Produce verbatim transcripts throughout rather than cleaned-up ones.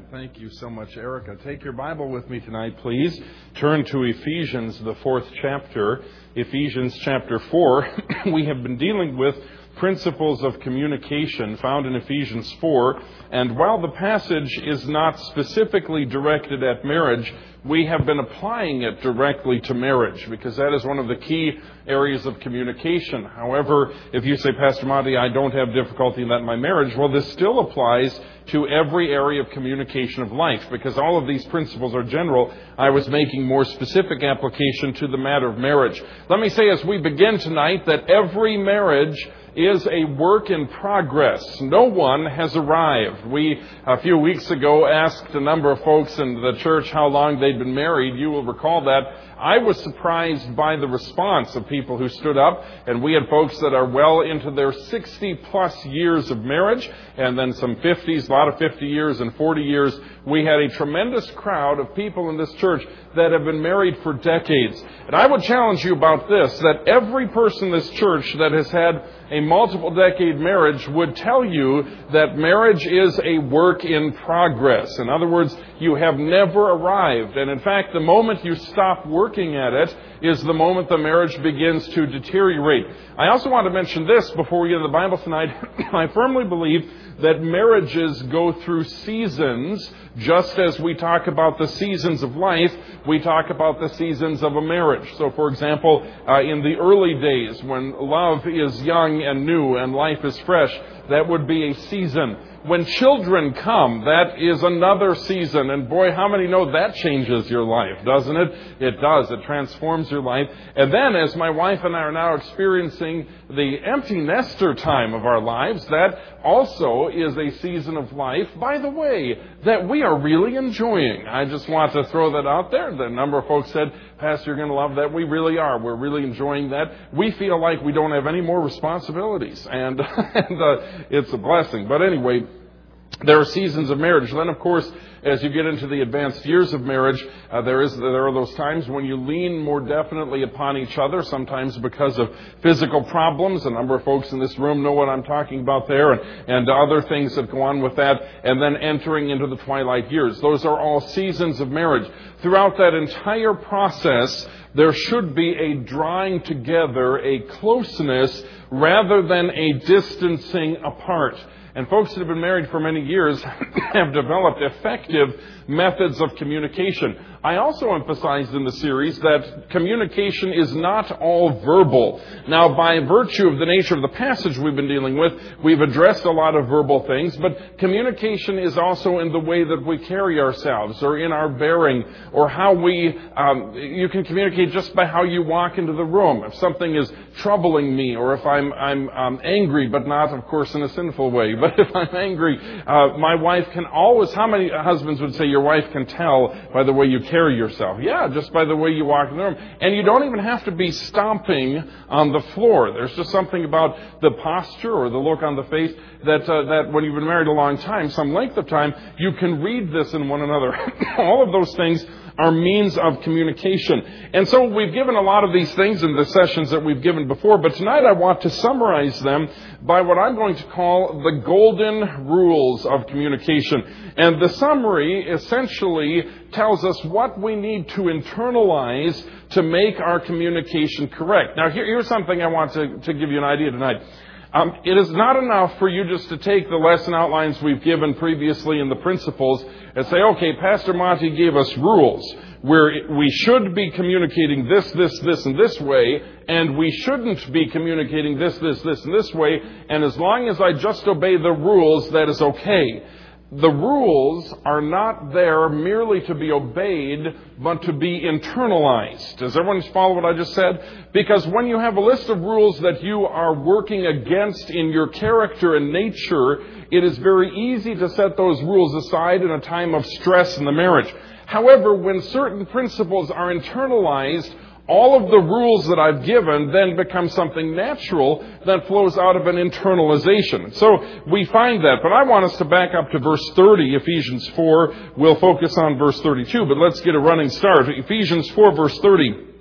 Amen. Thank you so much, Erica. Take your Bible with me tonight, please. Turn to Ephesians, the fourth chapter. Ephesians chapter four. We have been dealing with principles of communication found in Ephesians four. And while the passage is not specifically directed at marriage, we have been applying it directly to marriage because that is one of the key areas of communication. However, if you say, Pastor Monty, I don't have difficulty in that in my marriage, well, this still applies to every area of communication of life because all of these principles are general. I was making more specific application to the matter of marriage. Let me say as we begin tonight that every marriage is a work in progress. No one has arrived. We, a few weeks ago, asked a number of folks in the church how long they'd been married. You will recall that. I was surprised by the response of people who stood up, and we had folks that are well into their sixty plus years of marriage, and then some fifties, a lot of fifty years and forty years. We had a tremendous crowd of people in this church that have been married for decades. And I would challenge you about this, that every person in this church that has had a multiple decade marriage would tell you that marriage is a work in progress. In other words, you have never arrived. And in fact, the moment you stop working at it is the moment the marriage begins to deteriorate. I also want to mention this before we get into the Bible tonight. I firmly believe that marriages go through seasons, just as we talk about the seasons of life, we talk about the seasons of a marriage. So, for example, uh, in the early days when love is young and new and life is fresh, that would be a season. When children come, that is another season. And boy, how many know that changes your life, doesn't it? It does. It transforms your life. And then as my wife and I are now experiencing the empty nester time of our lives, that also is a season of life, by the way, that we are really enjoying. I just want to throw that out there. The number of folks said, Pastor, you're going to love that. We really are. We're really enjoying that. We feel like we don't have any more responsibilities. And, and uh, it's a blessing. But anyway, there are seasons of marriage. Then, of course, as you get into the advanced years of marriage, uh, there is there are those times when you lean more definitely upon each other, sometimes because of physical problems. A number of folks in this room know what I'm talking about there, and, and other things that go on with that, and then entering into the twilight years. Those are all seasons of marriage. Throughout that entire process, there should be a drawing together, a closeness, rather than a distancing apart. And folks that have been married for many years have developed effective methods of communication. I also emphasized in the series that communication is not all verbal. Now, by virtue of the nature of the passage we've been dealing with, we've addressed a lot of verbal things, but communication is also in the way that we carry ourselves, or in our bearing, or how we, um, you can communicate just by how you walk into the room. If something is troubling me, or if I'm, I'm um, angry, but not, of course, in a sinful way, but if I'm angry, uh, my wife can always, how many husbands would say your wife can tell by the way you carry yourself? Yeah, just by the way you walk in the room. And you don't even have to be stomping on the floor. There's just something about the posture or the look on the face that uh, that when you've been married a long time, some length of time, you can read this in one another. All of those things are means of communication. And so we've given a lot of these things in the sessions that we've given before, but tonight I want to summarize them by what I'm going to call the golden rules of communication. And the summary essentially tells us what we need to internalize to make our communication correct. Now, here, here's something I want to, to give you an idea tonight. Um, it is not enough for you just to take the lesson outlines we've given previously in the principles and say, okay, Pastor Monty gave us rules where we should be communicating this, this, this, and this way, and we shouldn't be communicating this, this, this, and this way, and as long as I just obey the rules, that is okay. The rules are not there merely to be obeyed, but to be internalized. Does everyone follow what I just said? Because when you have a list of rules that you are working against in your character and nature, it is very easy to set those rules aside in a time of stress in the marriage. However, when certain principles are internalized, all of the rules that I've given then become something natural that flows out of an internalization. So we find that. But I want us to back up to verse thirty, Ephesians four. We'll focus on verse thirty-two, but let's get a running start. Ephesians four, verse thirty.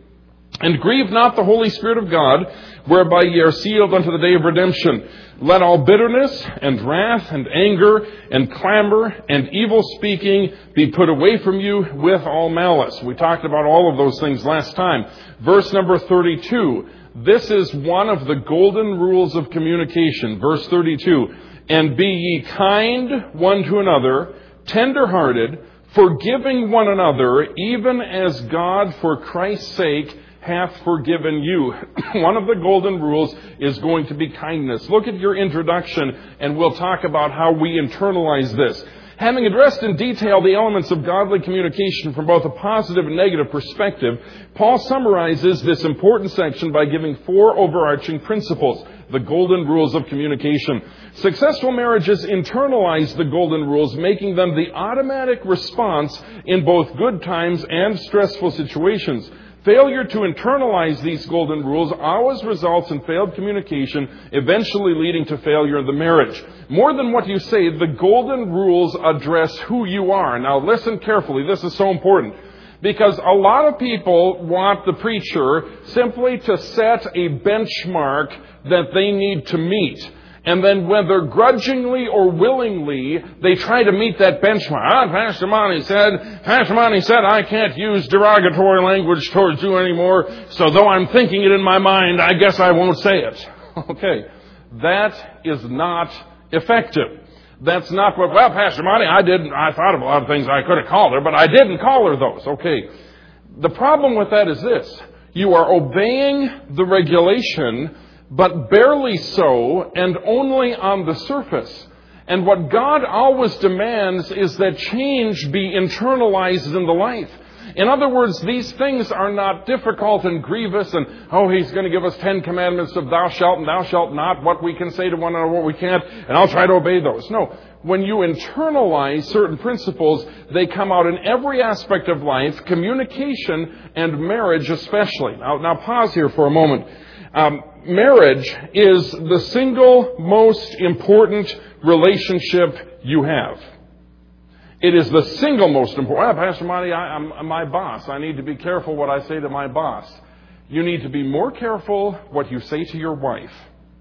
And grieve not the Holy Spirit of God, whereby ye are sealed unto the day of redemption. Let all bitterness and wrath and anger and clamor and evil speaking be put away from you with all malice. We talked about all of those things last time. Verse number thirty-two. This is one of the golden rules of communication. Verse thirty-two. And be ye kind one to another, tender-hearted, forgiving one another, even as God for Christ's sake hath forgiven you. One of the golden rules is going to be kindness. Look at your introduction and we'll talk about how we internalize this. Having addressed in detail the elements of godly communication from both a positive and negative perspective, Paul summarizes this important section by giving four overarching principles, the golden rules of communication. Successful marriages internalize the golden rules, making them the automatic response in both good times and stressful situations. Failure to internalize these golden rules always results in failed communication, eventually leading to failure in the marriage. More than what you say, the golden rules address who you are. Now listen carefully. This is so important. Because a lot of people want the preacher simply to set a benchmark that they need to meet. And then whether grudgingly or willingly, they try to meet that benchmark. Ah, Pastor Monty said, Pastor Monty said I can't use derogatory language towards you anymore, so though I'm thinking it in my mind, I guess I won't say it. Okay. That is not effective. That's not what, well, Pastor Monty, I didn't, I thought of a lot of things I could have called her, but I didn't call her those. Okay. The problem with that is this. You are obeying the regulation, but barely so, and only on the surface. And what God always demands is that change be internalized in the life. In other words, these things are not difficult and grievous and, oh, he's going to give us ten commandments of thou shalt and thou shalt not, what we can say to one another, what we can't, and I'll try to obey those. No. When you internalize certain principles, they come out in every aspect of life, communication and marriage especially. Now, now pause here for a moment. Um, marriage is the single most important relationship you have. It is the single most important. Well, Pastor Monty, I, I'm my boss. I need to be careful what I say to my boss. You need to be more careful what you say to your wife.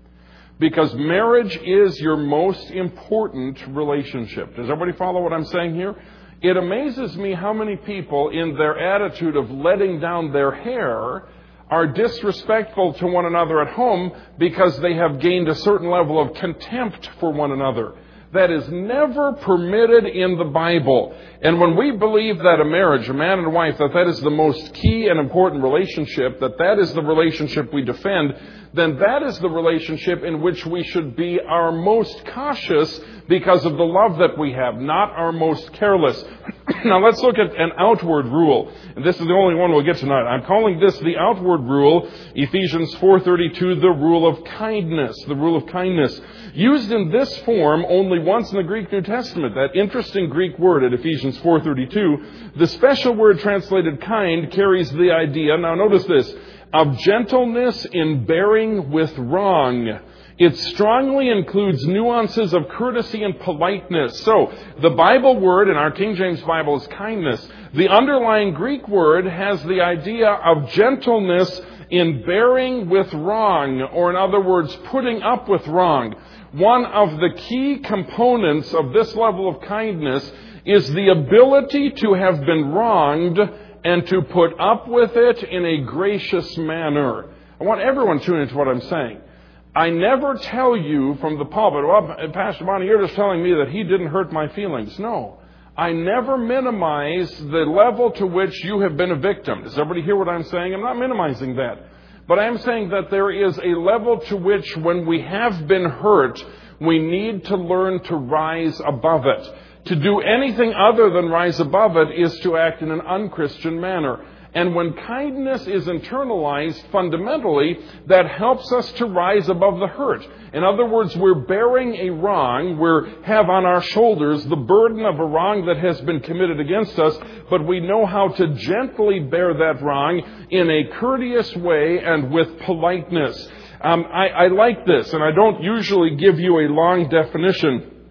Because marriage is your most important relationship. Does everybody follow what I'm saying here? It amazes me how many people in their attitude of letting down their hair are disrespectful to one another at home because they have gained a certain level of contempt for one another. That is never permitted in the Bible. And when we believe that a marriage, a man and a wife, that that is the most key and important relationship, that that is the relationship we defend, then that is the relationship in which we should be our most cautious because of the love that we have, not our most careless. Now let's look at an outward rule. And this is the only one we'll get tonight. I'm calling this the outward rule, Ephesians four thirty-two, the rule of kindness. The rule of kindness. Used in this form only once in the Greek New Testament. That interesting Greek word at Ephesians four thirty-two. The special word translated kind carries the idea, now notice this, of gentleness in bearing with wrong. It strongly includes nuances of courtesy and politeness. So, the Bible word in our King James Bible is kindness. The underlying Greek word has the idea of gentleness in bearing with wrong, or in other words, putting up with wrong. One of the key components of this level of kindness is the ability to have been wronged and to put up with it in a gracious manner. I want everyone to tune into what I'm saying. I never tell you from the pulpit, well, Pastor Bonnie, you're just telling me that he didn't hurt my feelings. No. I never minimize the level to which you have been a victim. Does everybody hear what I'm saying? I'm not minimizing that. But I am saying that there is a level to which when we have been hurt, we need to learn to rise above it. To do anything other than rise above it is to act in an unchristian manner. And when kindness is internalized, fundamentally, that helps us to rise above the hurt. In other words, we're bearing a wrong. We have on our shoulders the burden of a wrong that has been committed against us, but we know how to gently bear that wrong in a courteous way and with politeness. Um, I, I like this, and I don't usually give you a long definition.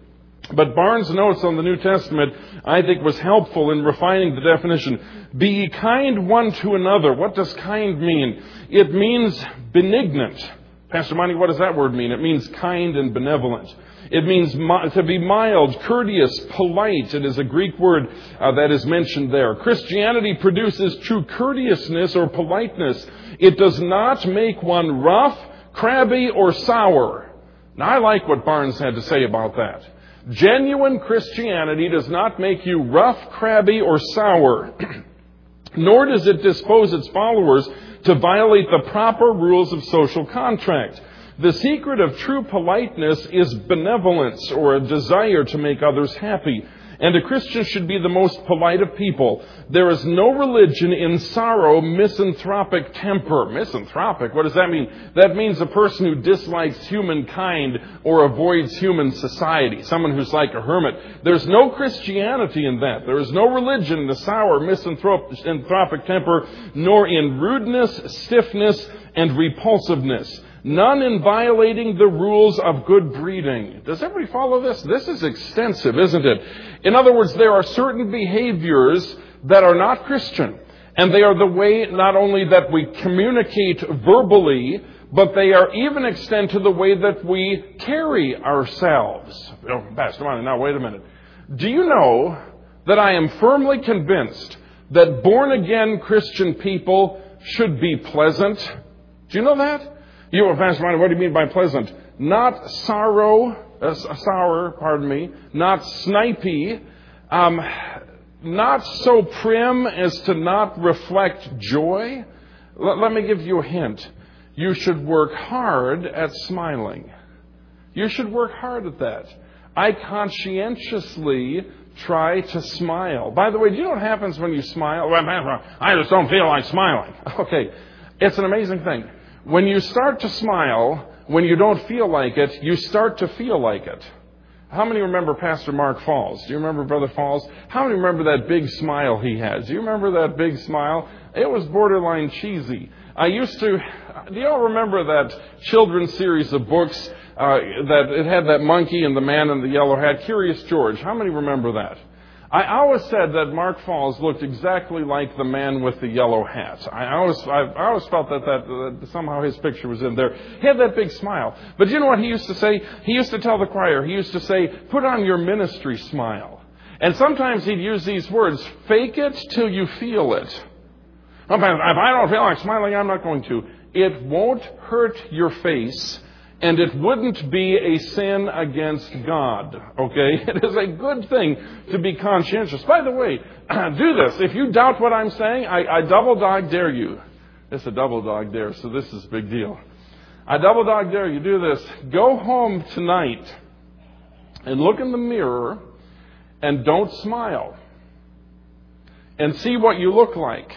But Barnes' notes on the New Testament, I think, was helpful in refining the definition. Be ye kind one to another. What does kind mean? It means benignant. Pastor Monty, what does that word mean? It means kind and benevolent. It means to be mild, courteous, polite. It is a Greek word uh, that is mentioned there. Christianity produces true courteousness or politeness. It does not make one rough, crabby, or sour. Now, I like what Barnes had to say about that. Genuine Christianity does not make you rough, crabby, or sour, nor does it dispose its followers to violate the proper rules of social contract. The secret of true politeness is benevolence, or a desire to make others happy. And a Christian should be the most polite of people. There is no religion in sorrow, misanthropic temper. Misanthropic? What does that mean? That means a person who dislikes humankind or avoids human society. Someone who's like a hermit. There's no Christianity in that. There is no religion in the sour, misanthropic temper, nor in rudeness, stiffness, and repulsiveness. None in violating the rules of good breeding. Does everybody follow this? This is extensive, isn't it? In other words, there are certain behaviors that are not Christian. And they are the way not only that we communicate verbally, but they are even extend to the way that we carry ourselves. Oh, Pastor Monty, now wait a minute. Do you know that I am firmly convinced that born-again Christian people should be pleasant? Do you know that? You, Pastor Monty, what do you mean by pleasant? Not sorrow, uh, sour, pardon me, not snipey, um, not so prim as to not reflect joy. L- let me give you a hint. You should work hard at smiling. You should work hard at that. I conscientiously try to smile. By the way, do you know what happens when you smile? Well, I just don't feel like smiling. Okay, it's an amazing thing. When you start to smile, when you don't feel like it, you start to feel like it. How many remember Pastor Mark Falls? Do you remember Brother Falls? How many remember that big smile he had? Do you remember that big smile? It was borderline cheesy. I used to, do you all remember that children's series of books uh, that it had that monkey and the man in the yellow hat, Curious George? How many remember that? I always said that Mark Falls looked exactly like the man with the yellow hat. I always, I always felt that, that, that somehow his picture was in there. He had that big smile. But you know what he used to say? He used to tell the choir, he used to say, put on your ministry smile. And sometimes he'd use these words, fake it till you feel it. If I don't feel like smiling, I'm not going to. It won't hurt your face. And it wouldn't be a sin against God, okay? It is a good thing to be conscientious. By the way, do this. If you doubt what I'm saying, I, I double dog dare you. It's a double dog dare, so this is a big deal. I double dog dare you. Do this. Go home tonight and look in the mirror and don't smile. And see what you look like.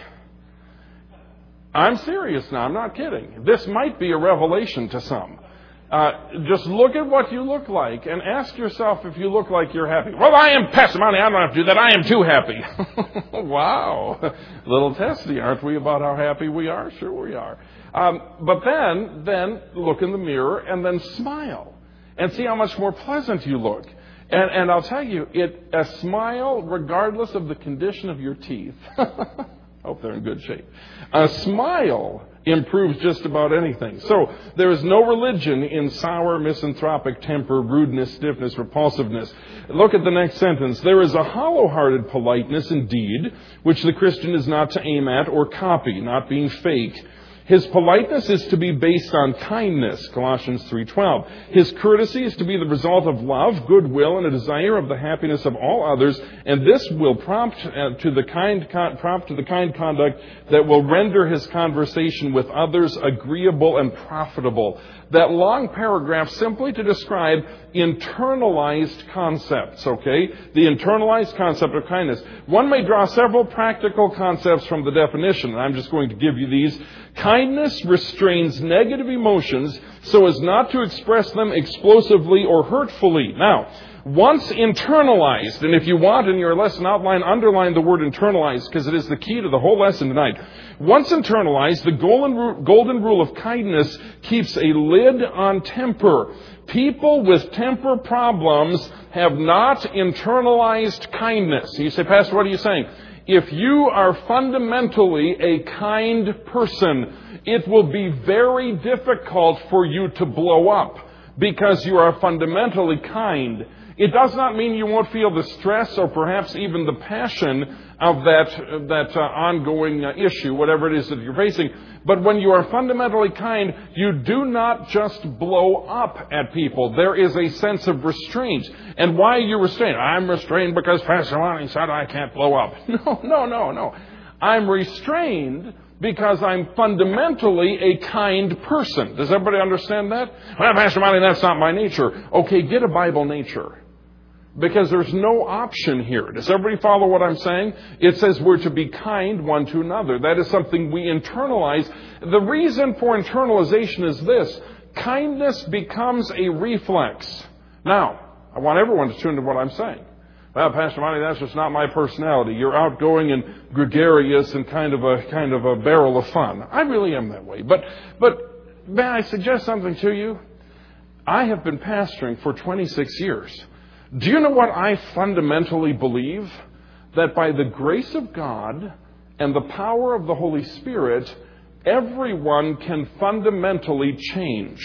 I'm serious now. I'm not kidding. This might be a revelation to some. Uh, just look at what you look like and ask yourself if you look like you're happy. Well, I am Pastor Monty. I don't have to do that. I am too happy. Wow. A little testy, aren't we, about how happy we are? Sure we are. Um, but then, then look in the mirror and then smile and see how much more pleasant you look. And, and I'll tell you, it a smile, regardless of the condition of your teeth. Hope they're in good shape. A smile improves just about anything. So there is no religion in sour, misanthropic temper, rudeness, stiffness, repulsiveness. Look at the next sentence. There is a hollow-hearted politeness indeed, which the Christian is not to aim at or copy, not being fake. His politeness is to be based on kindness, Colossians three twelve. His courtesy is to be the result of love, goodwill, and a desire of the happiness of all others, and this will prompt uh, to the kind con- prompt to the kind conduct that will render his conversation with others agreeable and profitable. That long paragraph simply to describe internalized concepts, okay? The internalized concept of kindness. One may draw several practical concepts from the definition, and I'm just going to give you these. Kindness restrains negative emotions so as not to express them explosively or hurtfully. Now, Once internalized, and if you want in your lesson outline, underline the word internalized because it is the key to the whole lesson tonight. Once internalized, the golden, golden rule of kindness keeps a lid on temper. People with temper problems have not internalized kindness. You say, Pastor, what are you saying? If you are fundamentally a kind person, it will be very difficult for you to blow up because you are fundamentally kind. It does not mean you won't feel the stress or perhaps even the passion of that, that uh, ongoing uh, issue, whatever it is that you're facing. But when you are fundamentally kind, you do not just blow up at people. There is a sense of restraint. And why are you restrained? I'm restrained because Pastor Lonnie said I can't blow up. No, no, no, no. I'm restrained because I'm fundamentally a kind person. Does everybody understand that? Well, Pastor Lonnie, that's not my nature. Okay, get a Bible nature. Because there's no option here. Does everybody follow what I'm saying? It says we're to be kind one to another. That is something we internalize. The reason for internalization is this. Kindness becomes a reflex. Now, I want everyone to tune to what I'm saying. Well, Pastor Monty, that's just not my personality. You're outgoing and gregarious and kind of a kind of a barrel of fun. I really am that way. But but may I suggest something to you? I have been pastoring for twenty-six years. Do you know what I fundamentally believe? That by the grace of God and the power of the Holy Spirit, everyone can fundamentally change.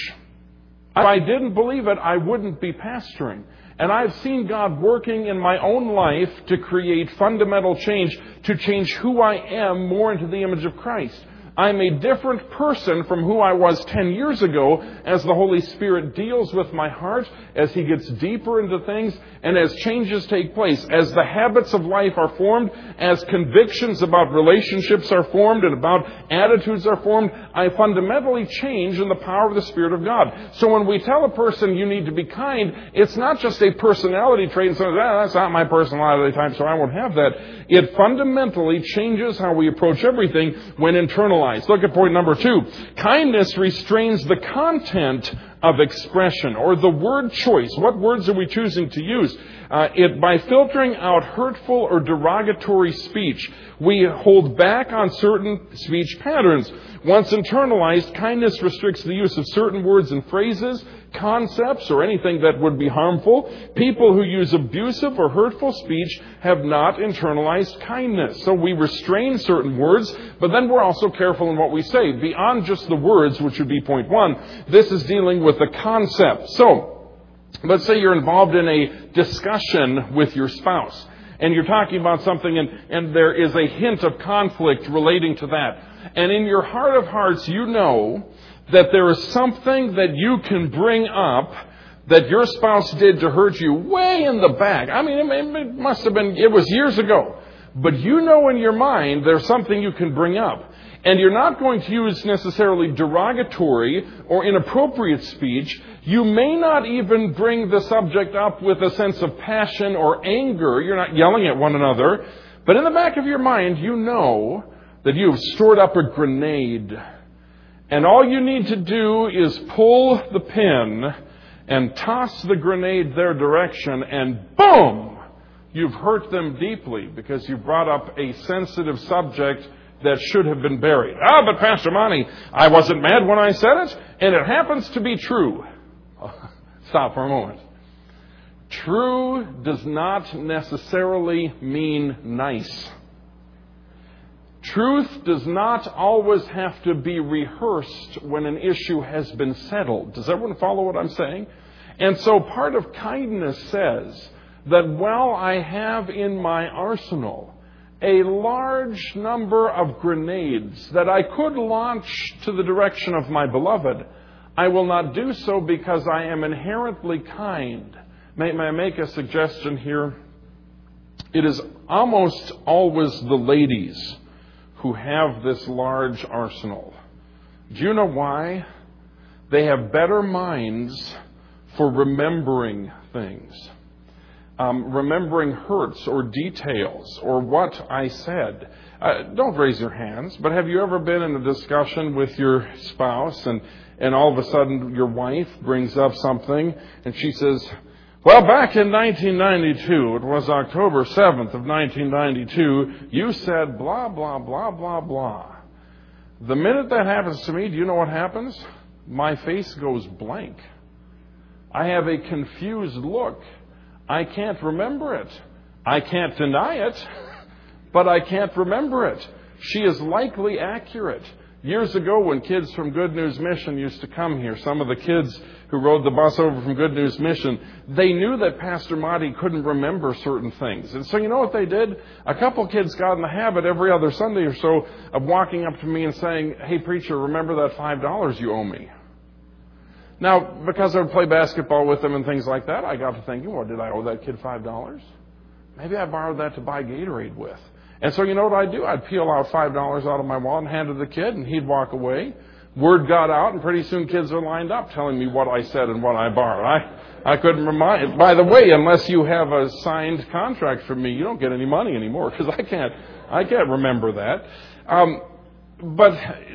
If I didn't believe it, I wouldn't be pastoring. And I've seen God working in my own life to create fundamental change, to change who I am more into the image of Christ. I'm a different person from who I was ten years ago as the Holy Spirit deals with my heart, as He gets deeper into things, and as changes take place, as the habits of life are formed, as convictions about relationships are formed and about attitudes are formed, I fundamentally change in the power of the Spirit of God. So when we tell a person you need to be kind, it's not just a personality trait and says, ah, that's not my personality type, so I won't have that. It fundamentally changes how we approach everything when internalized. Look at point number two. Kindness restrains the content of expression, or the word choice. What words are we choosing to use? Uh, it by filtering out hurtful or derogatory speech, we hold back on certain speech patterns. Once internalized, kindness restricts the use of certain words and phrases, concepts, or anything that would be harmful. People who use abusive or hurtful speech have not internalized kindness. So we restrain certain words, but then we're also careful in what we say. Beyond just the words, which would be point one, this is dealing with the concept. So, let's say you're involved in a discussion with your spouse, and you're talking about something, and, and there is a hint of conflict relating to that. And in your heart of hearts, you know that there is something that you can bring up that your spouse did to hurt you way in the back. I mean, it must have been, it was years ago. But you know in your mind there's something you can bring up. And you're not going to use necessarily derogatory or inappropriate speech. You may not even bring the subject up with a sense of passion or anger. You're not yelling at one another. But in the back of your mind, you know that you've stored up a grenade. And all you need to do is pull the pin and toss the grenade their direction, and boom! You've hurt them deeply because you brought up a sensitive subject that should have been buried. Ah, but Pastor Monty, I wasn't mad when I said it, and it happens to be true. Stop for a moment. True does not necessarily mean nice. Truth does not always have to be rehearsed when an issue has been settled. Does everyone follow what I'm saying? And so part of kindness says that while I have in my arsenal a large number of grenades that I could launch to the direction of my beloved, I will not do so because I am inherently kind. May, may I make a suggestion here? It is almost always the ladies who have this large arsenal. Do you know why? They have better minds for remembering things. Um, remembering hurts or details or what I said. Uh, don't raise your hands, but have you ever been in a discussion with your spouse and, and all of a sudden your wife brings up something and she says, Well, back in nineteen ninety-two, it was October seventh of nineteen ninety-two, you said blah, blah, blah, blah, blah. The minute that happens to me, do you know what happens? My face goes blank. I have a confused look. I can't remember it. I can't deny it, but I can't remember it. She is likely accurate. Years ago, when kids from Good News Mission used to come here, some of the kids who rode the bus over from Good News Mission, they knew that Pastor Monty couldn't remember certain things. And so you know what they did? A couple kids got in the habit every other Sunday or so of walking up to me and saying, "Hey, preacher, remember that five dollars you owe me?" Now, because I would play basketball with them and things like that, I got to thinking, well, did I owe that kid five dollars? Maybe I borrowed that to buy Gatorade with. And so you know what I'd do? I'd peel out five dollars out of my wallet and hand it to the kid, and he'd walk away. Word got out, and pretty soon kids are lined up telling me what I said and what I borrowed. I, I couldn't remind. By the way, unless you have a signed contract from me, you don't get any money anymore, because I can't, I can't remember that. Um, but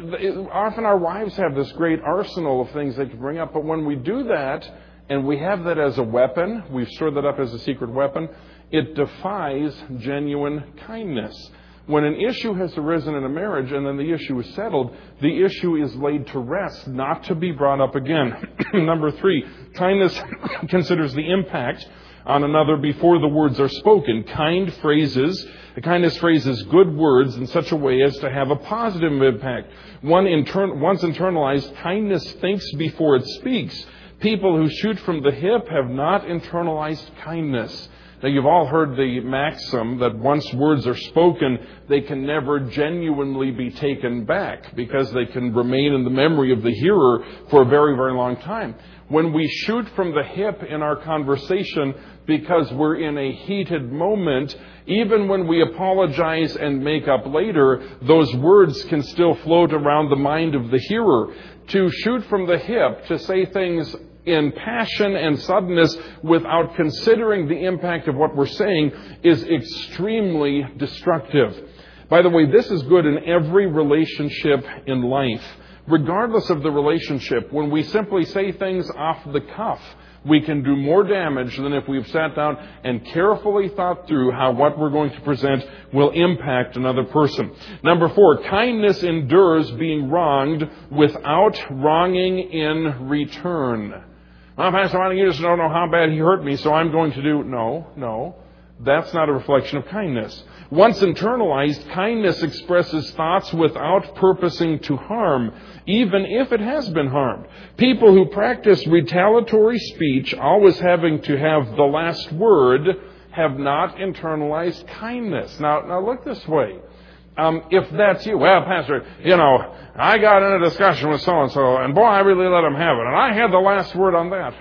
often our wives have this great arsenal of things they can bring up, but when we do that, and we have that as a weapon, we've stored that up as a secret weapon, it defies genuine kindness. When an issue has arisen in a marriage and then the issue is settled, the issue is laid to rest, not to be brought up again. Number three, kindness considers the impact on another before the words are spoken. Kind phrases, kindness phrases good words in such a way as to have a positive impact. One intern, once internalized, kindness thinks before it speaks. People who shoot from the hip have not internalized kindness. Now, you've all heard the maxim that once words are spoken, they can never genuinely be taken back because they can remain in the memory of the hearer for a very, very long time. When we shoot from the hip in our conversation because we're in a heated moment, even when we apologize and make up later, those words can still float around the mind of the hearer. To shoot from the hip, to say things in passion and suddenness without considering the impact of what we're saying is extremely destructive. By the way, this is good in every relationship in life. Regardless of the relationship, when we simply say things off the cuff, we can do more damage than if we've sat down and carefully thought through how what we're going to present will impact another person. Number four, kindness endures being wronged without wronging in return. Well, Pastor Monty, you just don't know how bad he hurt me, so I'm going to do... No, no. That's not a reflection of kindness. Once internalized, kindness expresses thoughts without purposing to harm, even if it has been harmed. People who practice retaliatory speech, always having to have the last word, have not internalized kindness. Now, now look this way. Um, if that's you, well, Pastor, you know, I got in a discussion with so-and-so, and boy, I really let him have it, and I had the last word on that.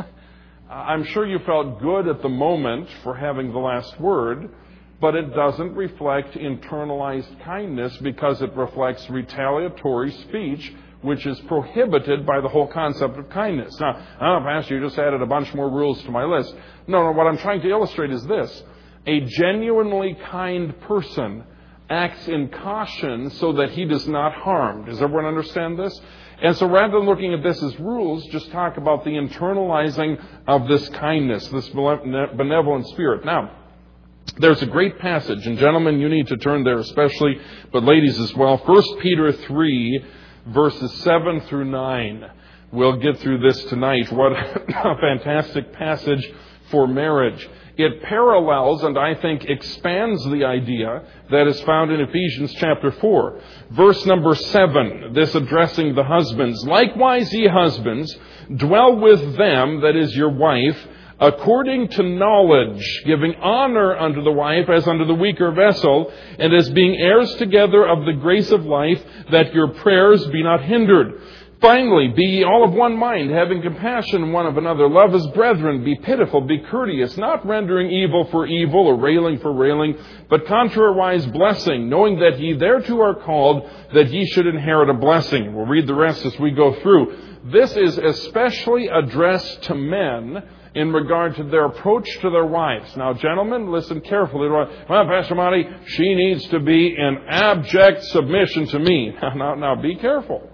I'm sure you felt good at the moment for having the last word, but it doesn't reflect internalized kindness because it reflects retaliatory speech, which is prohibited by the whole concept of kindness. Now, oh, Pastor, you just added a bunch more rules to my list. No, no, what I'm trying to illustrate is this. A genuinely kind person acts in caution so that he does not harm. Does everyone understand this? And so rather than looking at this as rules, just talk about the internalizing of this kindness, this benevolent spirit. Now, there's a great passage, and gentlemen, you need to turn there especially, but ladies as well. First Peter three, verses seven through nine. We'll get through this tonight. What a fantastic passage for marriage. It parallels and I think expands the idea that is found in Ephesians chapter four. Verse number seven, this addressing the husbands. Likewise, ye husbands, dwell with them, that is your wife, according to knowledge, giving honor unto the wife as unto the weaker vessel, and as being heirs together of the grace of life, that your prayers be not hindered. Finally, be ye all of one mind, having compassion one of another. Love as brethren, be pitiful, be courteous, not rendering evil for evil or railing for railing, but contrariwise blessing, knowing that ye thereto are called, that ye should inherit a blessing. We'll read the rest as we go through. This is especially addressed to men in regard to their approach to their wives. Now, gentlemen, listen carefully. Well, Pastor Monty, she needs to be in abject submission to me. Now, now, now be careful.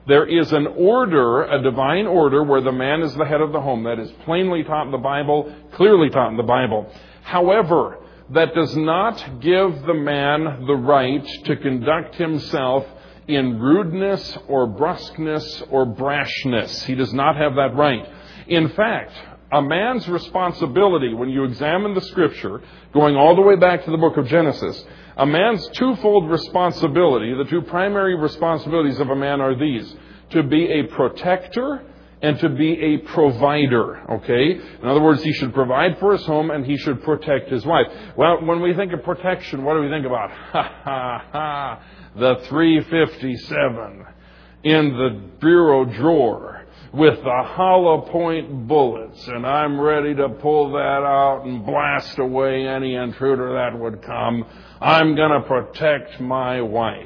There is an order, a divine order, where the man is the head of the home. That is plainly taught in the Bible, clearly taught in the Bible. However, that does not give the man the right to conduct himself in rudeness or brusqueness or brashness. He does not have that right. In fact, a man's responsibility, when you examine the Scripture, going all the way back to the book of Genesis, a man's twofold responsibility, the two primary responsibilities of a man are these: to be a protector and to be a provider, okay? In other words, he should provide for his home and he should protect his wife. Well, when we think of protection, what do we think about? Ha, ha, ha, the three fifty-seven in the bureau drawer with the hollow point bullets, and I'm ready to pull that out and blast away any intruder that would come. I'm going to protect my wife.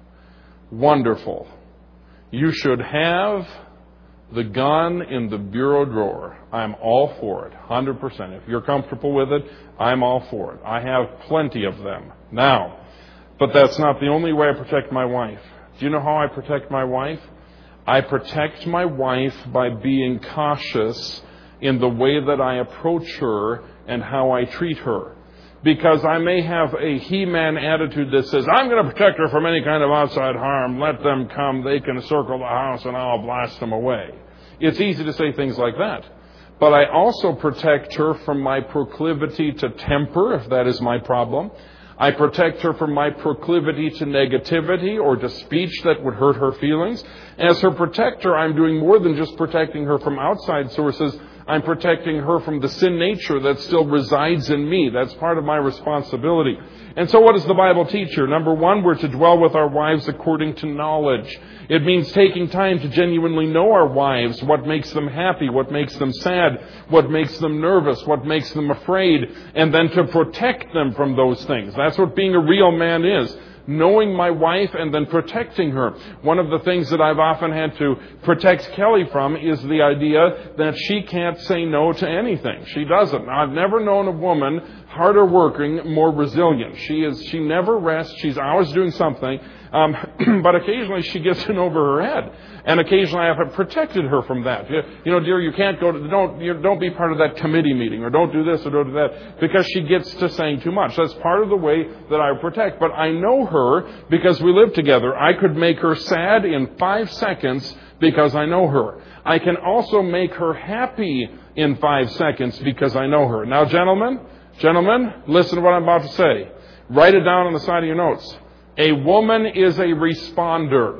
Wonderful. You should have the gun in the bureau drawer. I'm all for it, one hundred percent. If you're comfortable with it, I'm all for it. I have plenty of them. Now, but that's not the only way I protect my wife. Do you know how I protect my wife? I protect my wife by being cautious in the way that I approach her and how I treat her. Because I may have a he-man attitude that says, I'm going to protect her from any kind of outside harm. Let them come. They can circle the house and I'll blast them away. It's easy to say things like that. But I also protect her from my proclivity to temper, if that is my problem. I protect her from my proclivity to negativity or to speech that would hurt her feelings. As her protector, I'm doing more than just protecting her from outside sources. I'm protecting her from the sin nature that still resides in me. That's part of my responsibility. And so what does the Bible teach her? Number one, we're to dwell with our wives according to knowledge. It means taking time to genuinely know our wives, what makes them happy, what makes them sad, what makes them nervous, what makes them afraid, and then to protect them from those things. That's what being a real man is. Knowing my wife and then protecting her. One of the things that I've often had to protect Kelly from is the idea that she can't say no to anything. She doesn't. I've never known a woman harder working, more resilient. She is. She never rests. She's always doing something. Um, but occasionally she gets in over her head. And occasionally I have protected her from that. You, you know, dear, you can't go to, don't, you, don't be part of that committee meeting, or don't do this or don't do that, because she gets to saying too much. That's part of the way that I protect. But I know her because we live together. I could make her sad in five seconds because I know her. I can also make her happy in five seconds because I know her. Now, gentlemen, gentlemen, listen to what I'm about to say. Write it down on the side of your notes. A woman is a responder.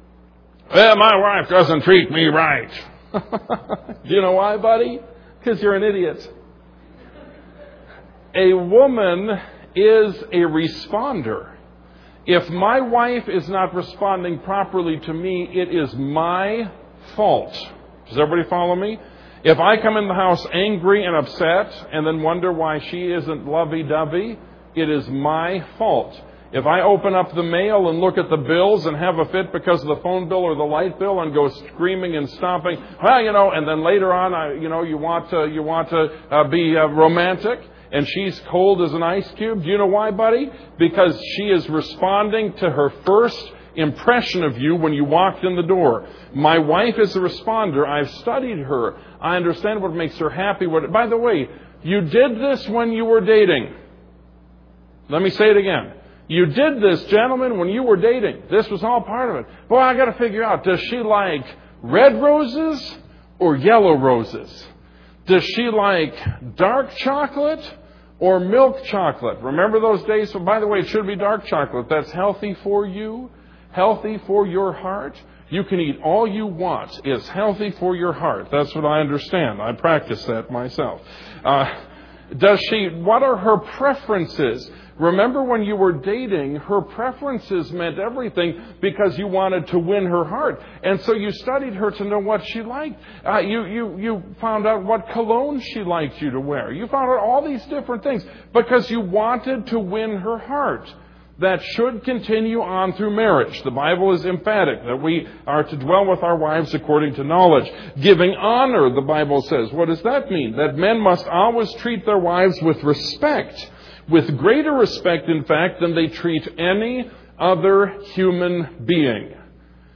Well, my wife doesn't treat me right. Do you know why, buddy? Because you're an idiot. A woman is a responder. If my wife is not responding properly to me, it is my fault. Does everybody follow me? If I come in the house angry and upset and then wonder why she isn't lovey-dovey, it is my fault. If I open up the mail and look at the bills and have a fit because of the phone bill or the light bill and go screaming and stomping, well, you know, and then later on, I, you know, you want to, you want to uh, be uh, romantic, and she's cold as an ice cube. Do you know why, buddy? Because she is responding to her first impression of you when you walked in the door. My wife is a responder. I've studied her. I understand what makes her happy. What, by the way, you did this when you were dating. Let me say it again. You did this, gentlemen, when you were dating. This was all part of it. Boy, I got to figure out, does she like red roses or yellow roses? Does she like dark chocolate or milk chocolate? Remember those days? So, by the way, it should be dark chocolate. That's healthy for you, healthy for your heart. You can eat all you want. It's healthy for your heart. That's what I understand. I practice that myself. Uh, does she? What are her preferences? Remember when you were dating, her preferences meant everything because you wanted to win her heart. And so you studied her to know what she liked. Uh, you, you, you found out what cologne she liked you to wear. You found out all these different things because you wanted to win her heart. That should continue on through marriage. The Bible is emphatic that we are to dwell with our wives according to knowledge. Giving honor, the Bible says. What does that mean? That men must always treat their wives with respect. With greater respect, in fact, than they treat any other human being.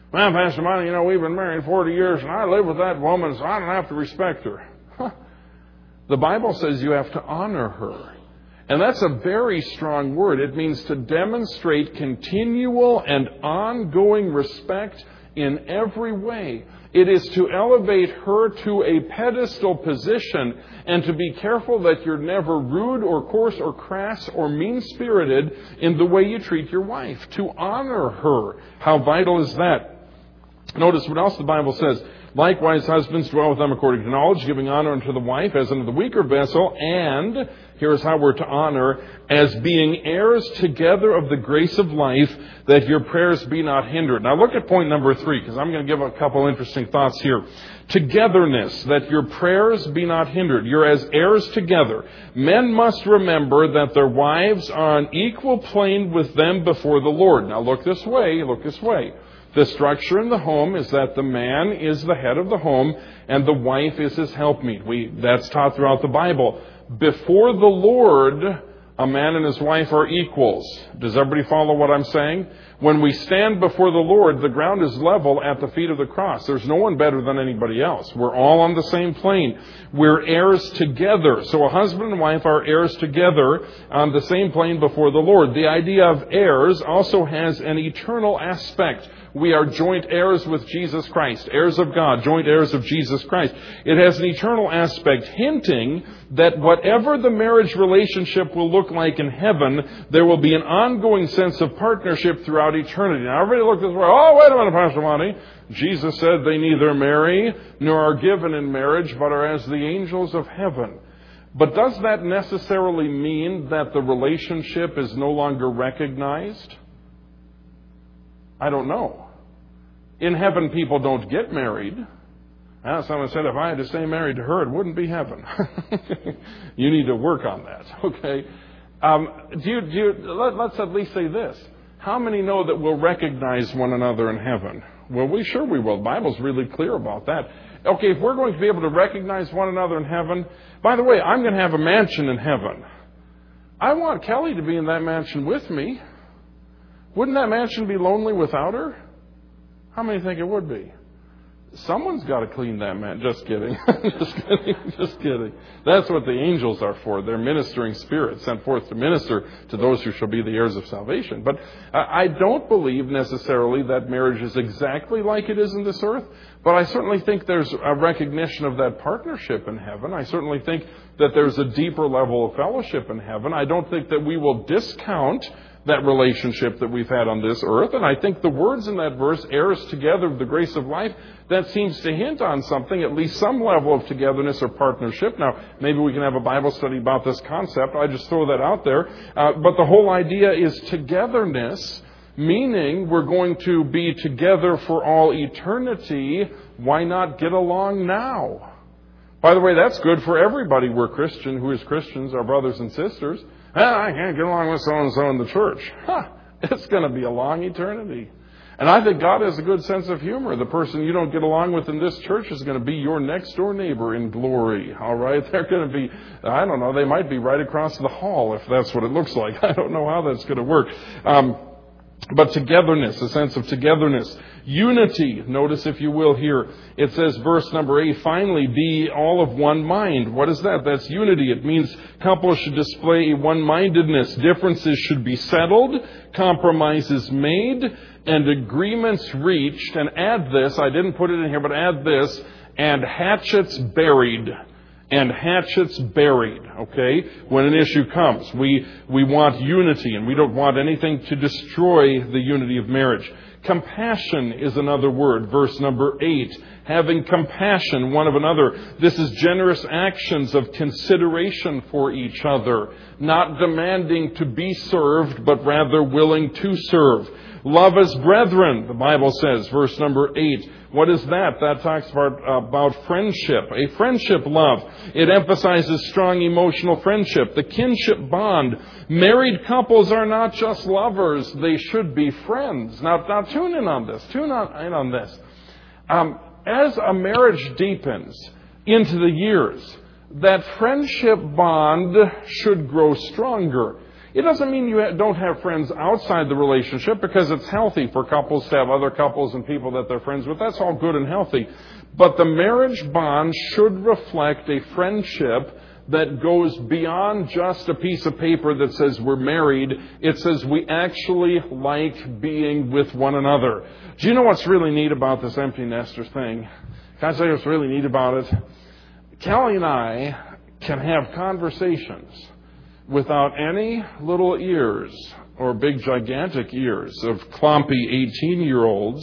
Well, Pastor Monty, you know, we've been married forty years and I live with that woman, so I don't have to respect her. Huh. The Bible says you have to honor her. And that's a very strong word. It means to demonstrate continual and ongoing respect in every way. It is to elevate her to a pedestal position and to be careful that you're never rude or coarse or crass or mean-spirited in the way you treat your wife. To honor her. How vital is that? Notice what else the Bible says. Likewise, husbands, dwell with them according to knowledge, giving honor unto the wife as unto the weaker vessel, and, here's how we're to honor, as being heirs together of the grace of life, that your prayers be not hindered. Now look at point number three, because I'm going to give a couple interesting thoughts here. Togetherness, that your prayers be not hindered. You're as heirs together. Men must remember that their wives are on equal plane with them before the Lord. Now look this way, look this way. The structure in the home is that the man is the head of the home and the wife is his helpmeet. We, that's taught throughout the Bible. Before the Lord, a man and his wife are equals. Does everybody follow what I'm saying? When we stand before the Lord, the ground is level at the feet of the cross. There's no one better than anybody else. We're all on the same plane. We're heirs together. So a husband and wife are heirs together on the same plane before the Lord. The idea of heirs also has an eternal aspect. We are joint heirs with Jesus Christ, heirs of God, joint heirs of Jesus Christ. It has an eternal aspect, hinting that whatever the marriage relationship will look like in heaven, there will be an ongoing sense of partnership throughout eternity. Now, everybody look this way. Oh, wait a minute, Pastor Monty. Jesus said they neither marry nor are given in marriage, but are as the angels of heaven. But does that necessarily mean that the relationship is no longer recognized? I don't know. In heaven, people don't get married. Uh, someone said, if I had to stay married to her, it wouldn't be heaven. You need to work on that, okay? Um, do you, do you, let, let's at least say this. How many know that we'll recognize one another in heaven? Well, we sure we will. The Bible's really clear about that. Okay, if we're going to be able to recognize one another in heaven, by the way, I'm going to have a mansion in heaven. I want Kelly to be in that mansion with me. Wouldn't that mansion be lonely without her? How many think it would be? Someone's got to clean that man. Just kidding. Just kidding. Just kidding. That's what the angels are for. They're ministering spirits sent forth to minister to those who shall be the heirs of salvation. But I don't believe necessarily that marriage is exactly like it is in this earth. But I certainly think there's a recognition of that partnership in heaven. I certainly think that there's a deeper level of fellowship in heaven. I don't think that we will discount that relationship that we've had on this earth. And I think the words in that verse, heirs together of the grace of life, that seems to hint on something, at least some level of togetherness or partnership. Now, maybe we can have a Bible study about this concept. I just throw that out there. Uh, but the whole idea is togetherness, meaning we're going to be together for all eternity. Why not get along now? By the way, that's good for everybody. We're Christian, who is Christians, our brothers and sisters. Well, I can't get along with so-and-so in the church. Huh, it's going to be a long eternity. And I think God has a good sense of humor. The person you don't get along with in this church is going to be your next-door neighbor in glory. All right? They're going to be, I don't know, they might be right across the hall if that's what it looks like. I don't know how that's going to work. Um, but togetherness, a sense of togetherness. Unity, notice if you will here. It says, verse number eight, finally, be all of one mind. What is that? That's unity. It means couples should display a one-mindedness. Differences should be settled, compromises made, and agreements reached. And add this, I didn't put it in here, but add this, and hatchets buried. And hatchets buried, okay? When an issue comes, we, we want unity, and we don't want anything to destroy the unity of marriage. Compassion is another word, verse number eight. Having compassion one of another. This is generous actions of consideration for each other. Not demanding to be served, but rather willing to serve. Love as brethren, the Bible says, verse number eight. What is that? That talks about, about friendship, a friendship love. It emphasizes strong emotional friendship, the kinship bond. Married couples are not just lovers, they should be friends. Now, now tune in on this, tune on, in on this. Um, as a marriage deepens into the years, that friendship bond should grow stronger. It doesn't mean you don't have friends outside the relationship, because it's healthy for couples to have other couples and people that they're friends with. That's all good and healthy. But the marriage bond should reflect a friendship that goes beyond just a piece of paper that says we're married. It says we actually like being with one another. Do you know what's really neat about this empty nester thing? Can I tell you what's really neat about it? Kelly and I can have conversations without any little ears or big gigantic ears of clompy eighteen-year-olds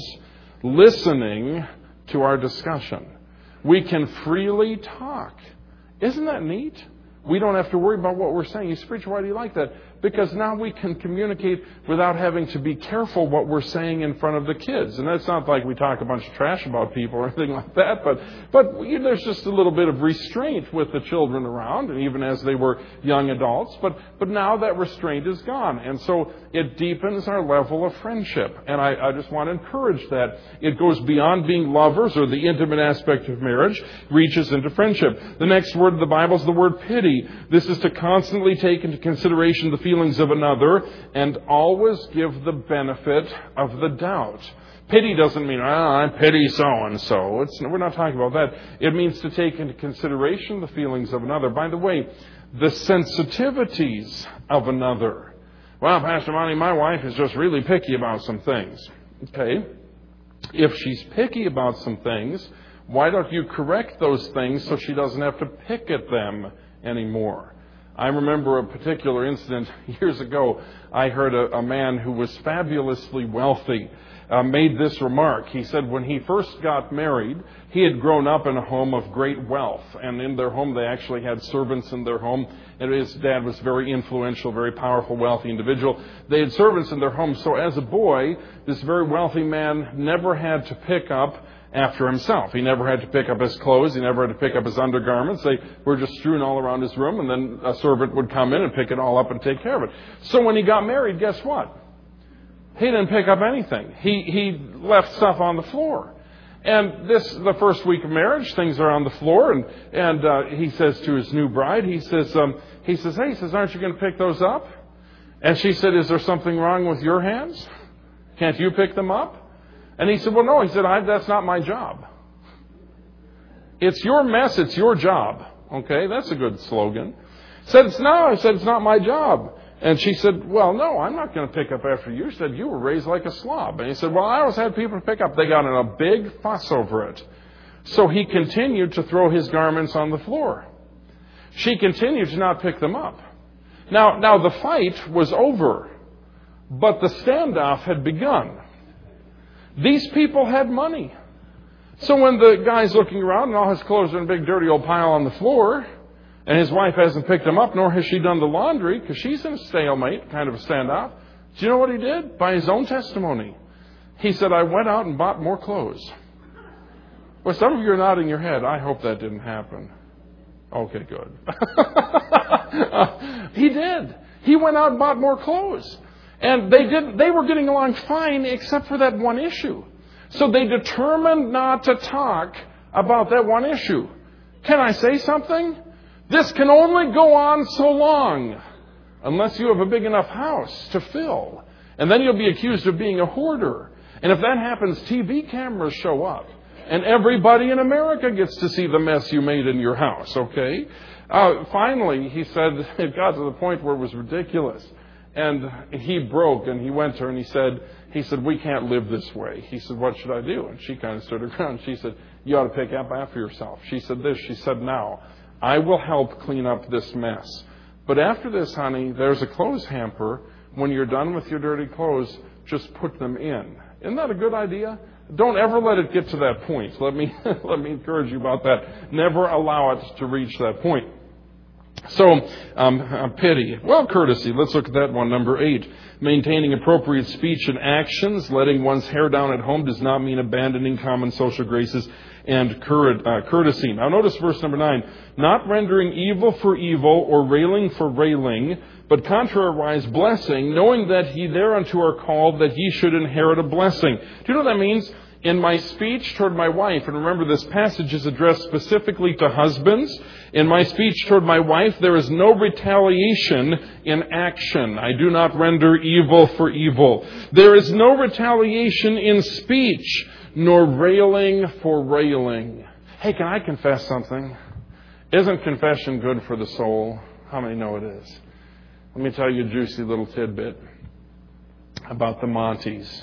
listening to our discussion. We can freely talk. Isn't that neat? We don't have to worry about what we're saying. You say, preacher, why do you like that? Because now we can communicate without having to be careful what we're saying in front of the kids. And that's not like we talk a bunch of trash about people or anything like that, but but there's just a little bit of restraint with the children around, and even as they were young adults. But but now that restraint is gone, and so it deepens our level of friendship. And I, I just want to encourage that. It goes beyond being lovers or the intimate aspect of marriage, reaches into friendship. The next word of the Bible is the word pity. This is to constantly take into consideration the feelings of another and always give the benefit of the doubt. Pity doesn't mean, ah, I pity so-and-so. It's, we're not talking about that. It means to take into consideration the feelings of another. By the way, the sensitivities of another. Well, Pastor Monty, my wife is just really picky about some things. Okay. If she's picky about some things, why don't you correct those things so she doesn't have to pick at them anymore? I remember a particular incident years ago. I heard a, a man who was fabulously wealthy uh, made this remark. He said when he first got married, he had grown up in a home of great wealth. And in their home, they actually had servants in their home. And his dad was very influential, very powerful, wealthy individual. They had servants in their home. So as a boy, this very wealthy man never had to pick up after himself. He never had to pick up his clothes. He never had to pick up his undergarments. They were just strewn all around his room, and then a servant would come in and pick it all up and take care of it. So when he got married, guess what? He didn't pick up anything. He he left stuff on the floor. And this, the first week of marriage, things are on the floor, and and uh, he says to his new bride, he says, um, he says, hey, he says, aren't you going to pick those up? And she said, is there something wrong with your hands? Can't you pick them up? And he said, well, no. He said, I, that's not my job. It's your mess. It's your job. Okay, that's a good slogan. Said, it's no. I said, it's not my job. And she said, well, no, I'm not going to pick up after you. She said, you were raised like a slob. And he said, well, I always had people to pick up. They got in a big fuss over it. So he continued to throw his garments on the floor. She continued to not pick them up. Now, now the fight was over, but the standoff had begun. These people had money. So when the guy's looking around and all his clothes are in a big dirty old pile on the floor, and his wife hasn't picked them up, nor has she done the laundry, because she's in a stalemate, kind of a standoff, do you know what he did? By his own testimony. He said, I went out and bought more clothes. Well, some of you are nodding your head. I hope that didn't happen. Okay, good. uh, he did. He went out and bought more clothes. And they did. They were getting along fine except for that one issue. So they determined not to talk about that one issue. Can I say something? This can only go on so long unless you have a big enough house to fill. And then you'll be accused of being a hoarder. And if that happens, T V cameras show up. And everybody in America gets to see the mess you made in your house, okay? Uh, finally, he said, it got to the point where it was ridiculous. And he broke, and he went to her, and he said, he said, we can't live this way. He said, what should I do? And she kind of stood her ground. She said, you ought to pick up after yourself. She said this. She said, now, I will help clean up this mess. But after this, honey, there's a clothes hamper. When you're done with your dirty clothes, just put them in. Isn't that a good idea? Don't ever let it get to that point. Let me let me encourage you about that. Never allow it to reach that point. So, um, uh, pity. Well, courtesy. Let's look at that one. Number eight. Maintaining appropriate speech and actions. Letting one's hair down at home does not mean abandoning common social graces and courtesy. Now notice verse number nine. Not rendering evil for evil or railing for railing, but contrariwise blessing, knowing that ye thereunto are called, that ye should inherit a blessing. Do you know what that means? In my speech toward my wife, and remember this passage is addressed specifically to husbands, in my speech toward my wife there is no retaliation in action. I do not render evil for evil. There is no retaliation in speech, nor railing for railing. Hey, can I confess something? Isn't confession good for the soul? How many know it is? Let me tell you a juicy little tidbit about the Montes.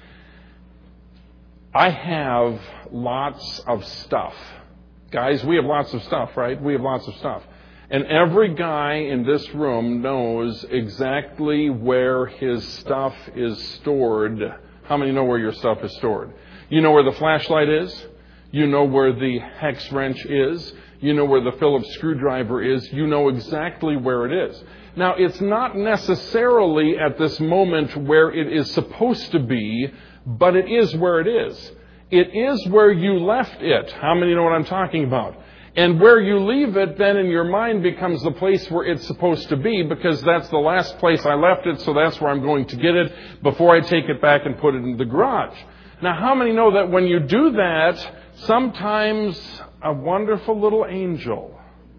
I have lots of stuff. Guys, we have lots of stuff, right? We have lots of stuff. And every guy in this room knows exactly where his stuff is stored. How many know where your stuff is stored? You know where the flashlight is. You know where the hex wrench is. You know where the Phillips screwdriver is. You know exactly where it is. Now, it's not necessarily at this moment where it is supposed to be, but it is where it is. It is where you left it. How many know what I'm talking about? And where you leave it, then in your mind becomes the place where it's supposed to be, because that's the last place I left it, so that's where I'm going to get it before I take it back and put it in the garage. Now, how many know that when you do that, sometimes a wonderful little angel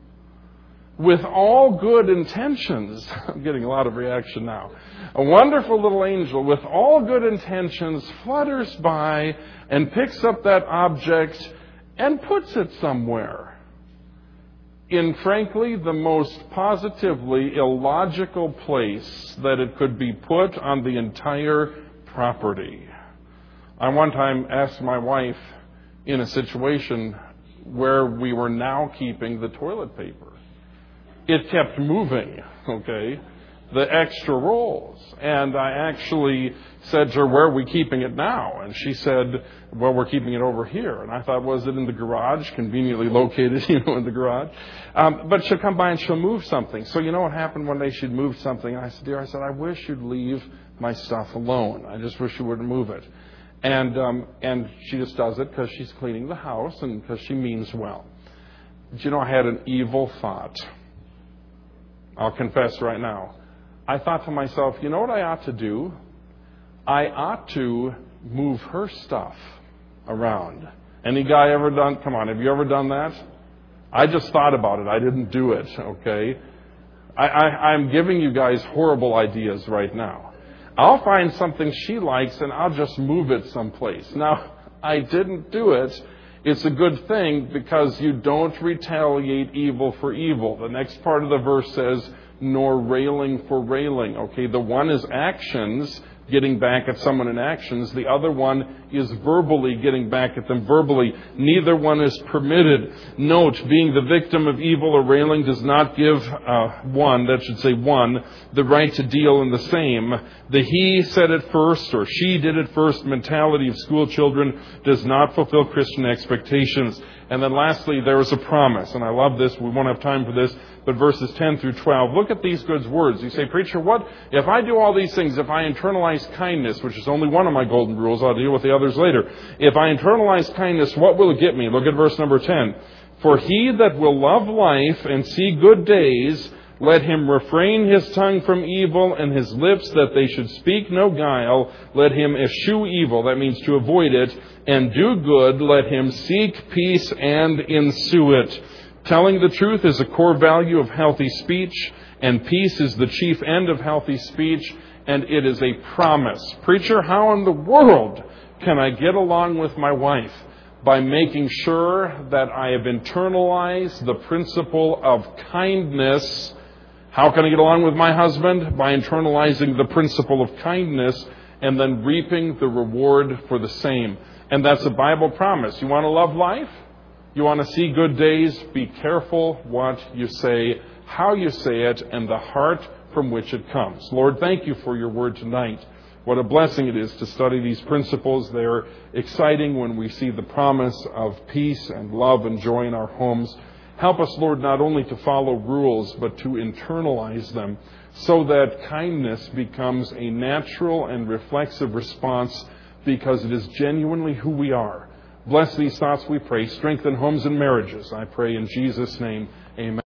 with all good intentions, I'm getting a lot of reaction now, a wonderful little angel with all good intentions flutters by and picks up that object and puts it somewhere in, frankly, the most positively illogical place that it could be put on the entire property. I one time asked my wife in a situation where we were now keeping the toilet paper. It kept moving, okay, the extra rolls. And I actually said to her, where are we keeping it now? And she said, well, we're keeping it over here. And I thought, was it in the garage? Conveniently located, you know, in the garage. Um, but she'll come by and she'll move something. So you know what happened one day? She'd moved something. And I said, dear, I said, I wish you'd leave my stuff alone. I just wish you wouldn't move it. And um, and she just does it because she's cleaning the house and because she means well. But you know, I had an evil thought. I'll confess right now. I thought to myself, you know what I ought to do? I ought to move her stuff around. Any guy ever done? Come on, have you ever done that? I just thought about it. I didn't do it, okay? I, I, I'm giving you guys horrible ideas right now. I'll find something she likes and I'll just move it someplace. Now, I didn't do it. It's a good thing because you don't retaliate evil for evil. The next part of the verse says, nor railing for railing. Okay, the one is actions, getting back at someone in actions. The other one is verbally getting back at them verbally. Neither one is permitted. Note, being the victim of evil or railing does not give uh, one, that should say one, the right to deal in the same. The he said it first or she did it first mentality of school children does not fulfill Christian expectations. And then lastly, there is a promise. And I love this. We won't have time for this. But verses ten through twelve, look at these good words. You say, preacher, what? If I do all these things, if I internalize kindness, which is only one of my golden rules, I'll deal with the others later. If I internalize kindness, what will it get me? Look at verse number ten. For he that will love life and see good days, let him refrain his tongue from evil and his lips that they should speak no guile. Let him eschew evil, that means to avoid it, and do good. Let him seek peace and ensue it. Telling the truth is a core value of healthy speech, and peace is the chief end of healthy speech, and it is a promise. Preacher, how in the world can I get along with my wife? By making sure that I have internalized the principle of kindness. How can I get along with my husband? By internalizing the principle of kindness and then reaping the reward for the same. And that's a Bible promise. You want to love life? You want to see good days? Be careful what you say, how you say it, and the heart from which it comes. Lord, thank you for your word tonight. What a blessing it is to study these principles. They're exciting when we see the promise of peace and love and joy in our homes. Help us, Lord, not only to follow rules, but to internalize them so that kindness becomes a natural and reflexive response because it is genuinely who we are. Bless these thoughts, we pray. Strengthen homes and marriages, I pray in Jesus' name. Amen.